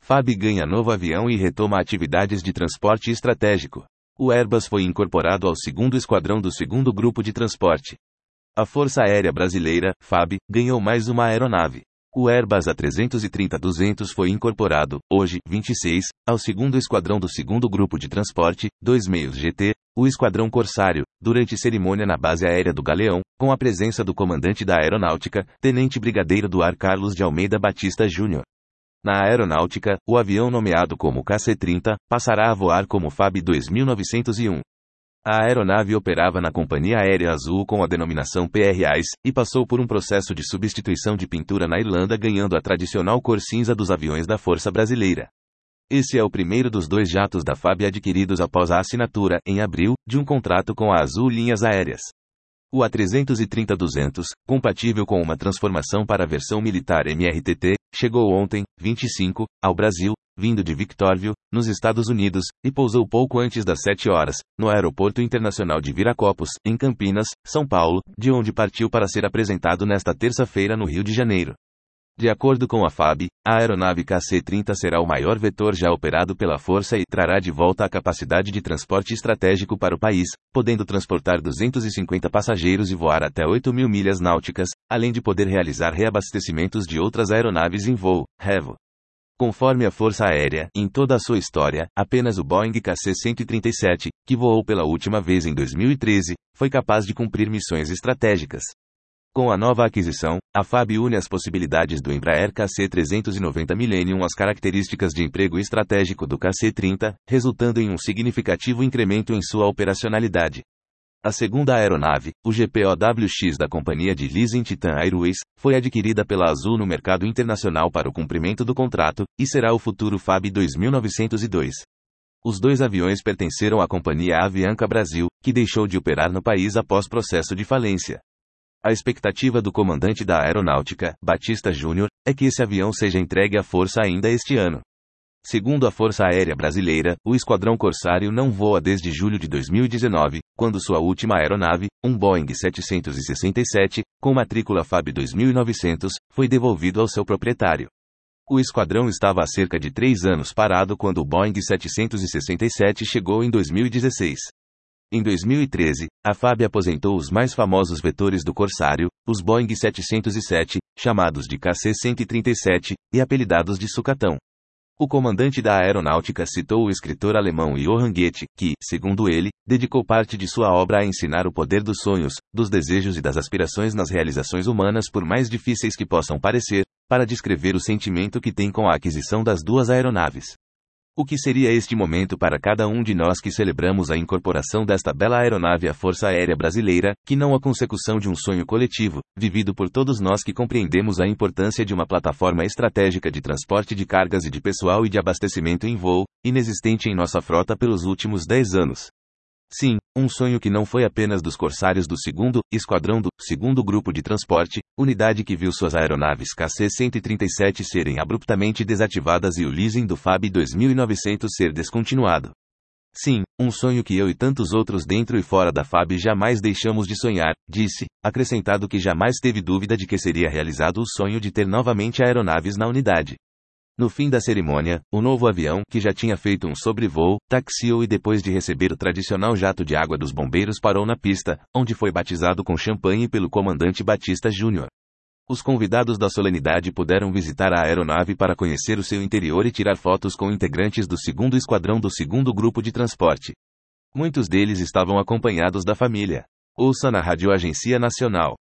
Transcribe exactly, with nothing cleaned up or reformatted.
F A B ganha novo avião e retoma atividades de transporte estratégico. O Airbus foi incorporado ao segundo esquadrão do segundo grupo de transporte. A Força Aérea Brasileira, F A B, ganhou mais uma aeronave. O Airbus A trezentos e trinta duzentos foi incorporado, hoje, vinte e seis, ao segundo esquadrão do segundo grupo de transporte, dois meios G T, o Esquadrão Corsário, durante cerimônia na base aérea do Galeão, com a presença do comandante da Aeronáutica, Tenente Brigadeiro do Ar Carlos de Almeida Batista Júnior Na aeronáutica, o avião nomeado como K C trinta, passará a voar como F A B dois mil novecentos e um. A aeronave operava na Companhia Aérea Azul com a denominação P R A S, e passou por um processo de substituição de pintura na Irlanda, ganhando a tradicional cor cinza dos aviões da Força Brasileira. Esse é o primeiro dos dois jatos da F A B adquiridos após a assinatura, em abril, de um contrato com a Azul Linhas Aéreas. O A trezentos e trinta duzentos, compatível com uma transformação para a versão militar M R T T, chegou ontem, vinte e cinco, ao Brasil, vindo de Victorville, nos Estados Unidos, e pousou pouco antes das sete horas, no Aeroporto Internacional de Viracopos, em Campinas, São Paulo, de onde partiu para ser apresentado nesta terça-feira no Rio de Janeiro. De acordo com a F A B, a aeronave K C trinta será o maior vetor já operado pela Força e trará de volta a capacidade de transporte estratégico para o país, podendo transportar duzentos e cinquenta passageiros e voar até oito mil milhas náuticas, além de poder realizar reabastecimentos de outras aeronaves em voo, revo. Conforme a Força Aérea, em toda a sua história, apenas o Boeing K C cento e trinta e sete, que voou pela última vez em dois mil e treze, foi capaz de cumprir missões estratégicas. Com a nova aquisição, a F A B une as possibilidades do Embraer K C trezentos e noventa Millennium às características de emprego estratégico do K C trinta, resultando em um significativo incremento em sua operacionalidade. A segunda aeronave, o G P O W X da companhia de leasing Titan Airways, foi adquirida pela Azul no mercado internacional para o cumprimento do contrato, e será o futuro F A B dois mil novecentos e dois. Os dois aviões pertenceram à companhia Avianca Brasil, que deixou de operar no país após processo de falência. A expectativa do comandante da Aeronáutica, Batista Júnior, é que esse avião seja entregue à Força ainda este ano. Segundo a Força Aérea Brasileira, o Esquadrão Corsário não voa desde julho de dois mil e dezenove, quando sua última aeronave, um Boeing setecentos e sessenta e sete, com matrícula F A B dois mil e novecentos, foi devolvido ao seu proprietário. O esquadrão estava há cerca de três anos parado quando o Boeing setecentos e sessenta e sete chegou em dois mil e dezesseis. Em dois mil e treze, a F A B aposentou os mais famosos vetores do Corsário, os Boeing setecentos e sete, chamados de K C cento e trinta e sete, e apelidados de Sucatão. O comandante da aeronáutica citou o escritor alemão Johann Goethe, que, segundo ele, dedicou parte de sua obra a ensinar o poder dos sonhos, dos desejos e das aspirações nas realizações humanas, por mais difíceis que possam parecer, para descrever o sentimento que tem com a aquisição das duas aeronaves. O que seria este momento para cada um de nós que celebramos a incorporação desta bela aeronave à Força Aérea Brasileira, que não a consecução de um sonho coletivo, vivido por todos nós que compreendemos a importância de uma plataforma estratégica de transporte de cargas e de pessoal e de abastecimento em voo, inexistente em nossa frota pelos últimos dez anos. Sim, um sonho que não foi apenas dos corsários do segundo Esquadrão do segundo Grupo de Transporte, unidade que viu suas aeronaves K C cento e trinta e sete serem abruptamente desativadas e o leasing do F A B dois mil e novecentos ser descontinuado. Sim, um sonho que eu e tantos outros dentro e fora da F A B jamais deixamos de sonhar, disse, acrescentado que jamais teve dúvida de que seria realizado o sonho de ter novamente aeronaves na unidade. No fim da cerimônia, o novo avião, que já tinha feito um sobrevoo, taxiou e depois de receber o tradicional jato de água dos bombeiros parou na pista, onde foi batizado com champanhe pelo comandante Batista Júnior Os convidados da solenidade puderam visitar a aeronave para conhecer o seu interior e tirar fotos com integrantes do segundo Esquadrão do segundo Grupo de Transporte. Muitos deles estavam acompanhados da família. Ouça na Rádio Agência Nacional.